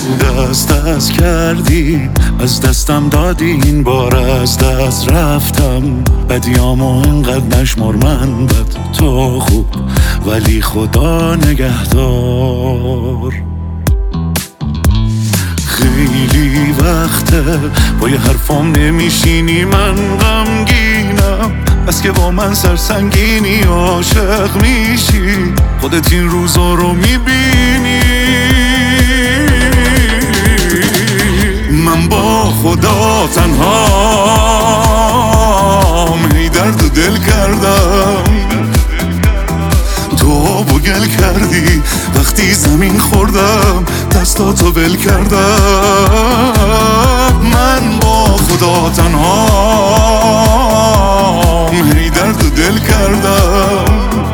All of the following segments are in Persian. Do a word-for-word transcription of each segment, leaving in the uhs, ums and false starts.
دست دست کردی، از دستم دادی، این بار از دست رفتم. بدیامو اینقدر نشمر، من بد تو خوب، ولی خدا نگهدار. خیلی وقته با یه حرفام نمیشینی، من غمگینم بس که با من سرسنگینی. عاشق میشی خودت این روزا رو میبینی. من با خدا تنهام، هی درد و دل کردم. تو بگل کردی وقتی زمین خوردم، دستاتو ول کردم. من با خدا تنهام، هی درد و دل کردم.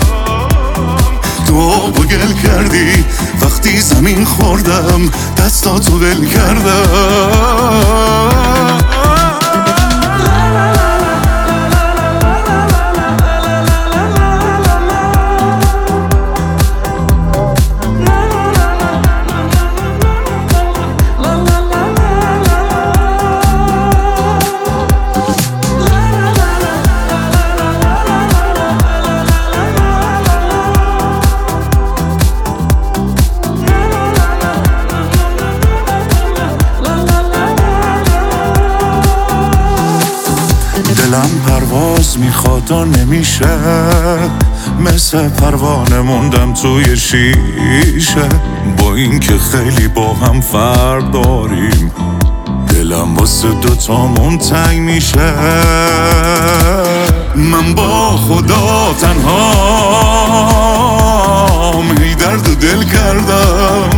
تو بگل کردی وقتی زمین خوردم، دستاتو ول کردم. دلم پرواز میخواد و نمیشه، مثل پروانه موندم توی شیشه. با این که خیلی با هم فرق داریم، دلم واسه دوتامون تنگ میشه. من با خدا تنهام، هی درد و دل کردم.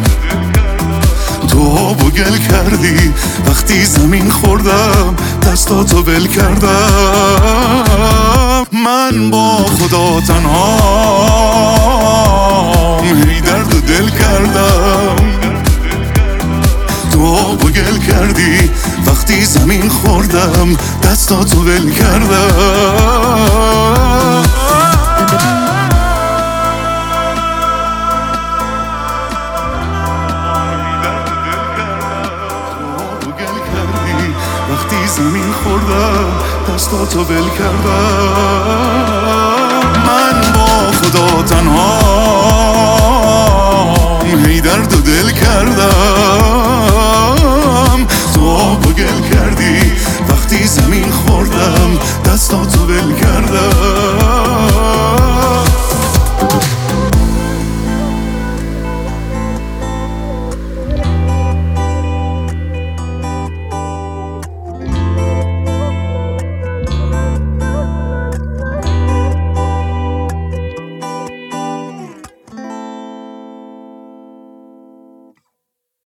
تو بگل کردی وقتی زمین خوردم، دستاتو ول کردم. من با خدا تنهام، هی درد و دل کردم. تو بگل کردی وقتی زمین خوردم، دستاتو ول کردم. وقتی زمین خوردم، دستاتو ول کردم. من با خدا تنها